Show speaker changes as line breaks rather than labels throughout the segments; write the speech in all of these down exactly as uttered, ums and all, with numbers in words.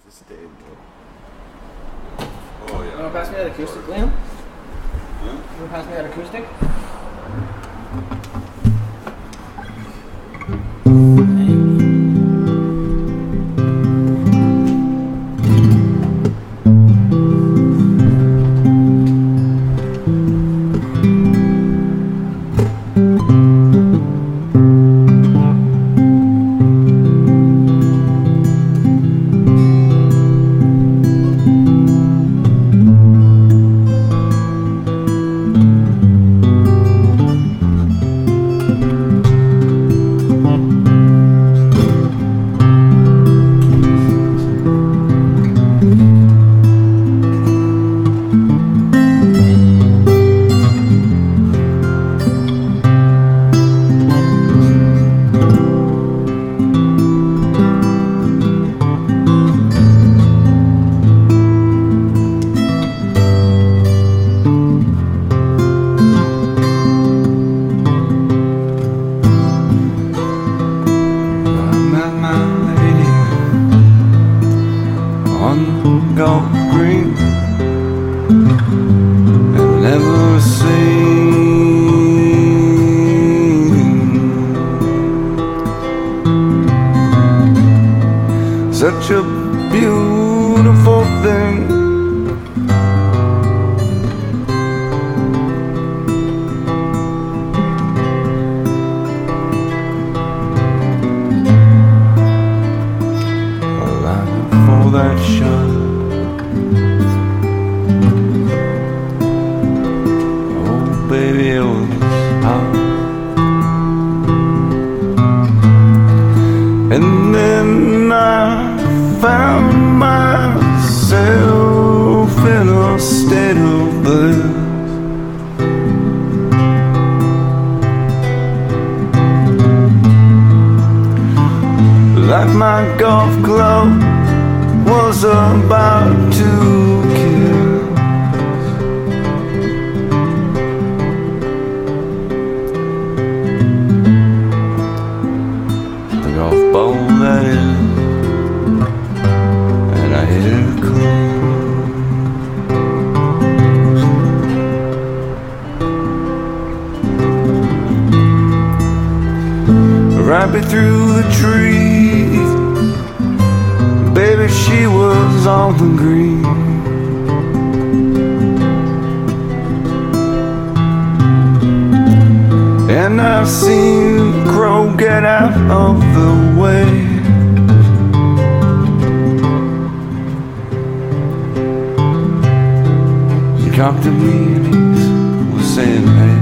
Just stay in
Oh, yeah.
You wanna pass me that acoustic, Liam?
Huh?
You wanna pass me that acoustic?
golf green and never seen such a beautiful thing. For that shot, oh baby, it was hot. And then I found myself in a state of bliss. Like my golf club was about to kiss. The golf ball that is, and I hit it close. Right be through the trees, baby, she was on the green. And I've seen the crow get out of the way. He talked to me and he was saying, hey,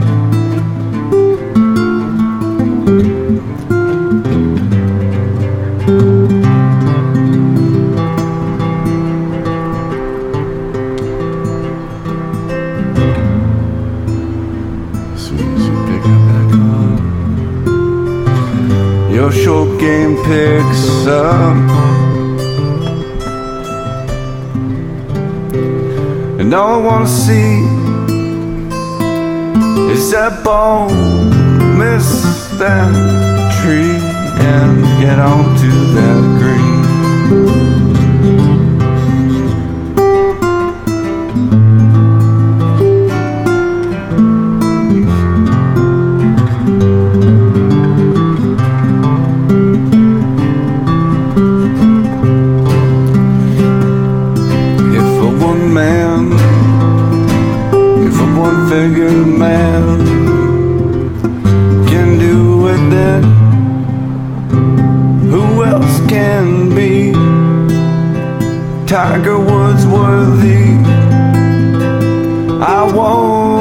your short game picks up, and all I wanna see is that ball miss that tree and get onto that green. Figure man can do it, then who else can be? Tiger Woods worthy? I won't